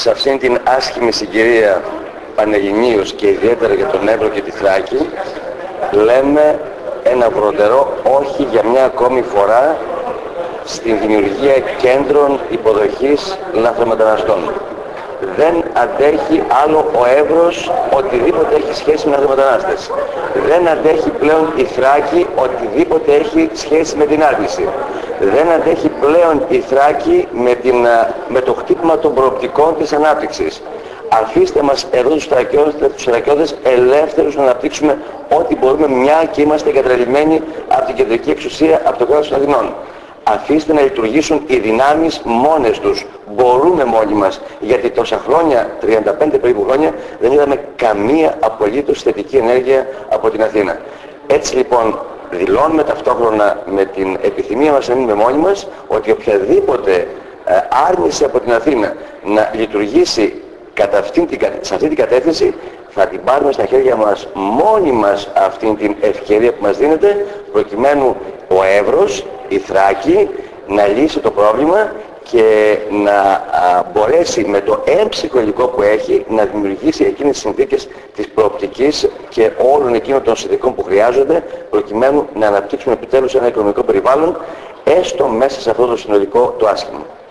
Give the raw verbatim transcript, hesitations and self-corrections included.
σε αυτήν την άσχημη συγκυρία πανελληνίως και ιδιαίτερα για τον Εύρο και τη Θράκη, λέμε ένα προτερό όχι για μια ακόμη φορά στην δημιουργία κέντρων υποδοχής λαθρομεταναστών. Δεν αντέχει άλλο ο Εύρος οτιδήποτε έχει σχέση με λαθρομετανάστες. Δεν αντέχει πλέον η Θράκη οτιδήποτε έχει σχέση με την άρνηση. Δεν αντέχει πλέον η Θράκη με, την, με το χτύπημα των προοπτικών της ανάπτυξης. Αφήστε μας εδώ τους Θρακιώτες ελεύθερους να αναπτύξουμε ό,τι μπορούμε, μια και είμαστε εγκαταλειμμένοι από την κεντρική εξουσία, από το κράτος των Αθηνών. Αφήστε να λειτουργήσουν οι δυνάμεις μόνες τους. Μπορούμε μόνοι μας, γιατί τόσα χρόνια, τριάντα πέντε περίπου χρόνια, δεν είδαμε καμία απολύτως θετική ενέργεια από την Αθήνα. Έτσι λοιπόν δηλώνουμε ταυτόχρονα με την επιθυμία μας να μείνουμε μόνοι μας, ότι οποιαδήποτε άρνηση από την Αθήνα να λειτουργήσει κατά αυτήν την, σε αυτή την κατεύθυνση, θα την πάρουμε στα χέρια μας μόνοι μας αυτήν την ευκαιρία που μας δίνεται, προκειμένου ο Εύρος, η Θράκη, να λύσει το πρόβλημα και να α, μπορέσει με το έμψυχο υλικό που έχει να δημιουργήσει εκείνες τις συνθήκες της προοπτικής και όλων εκείνων των συνθήκων που χρειάζονται, προκειμένου να αναπτύξουμε επιτέλους ένα οικονομικό περιβάλλον, έστω μέσα σε αυτό το συνολικό το άσχημα.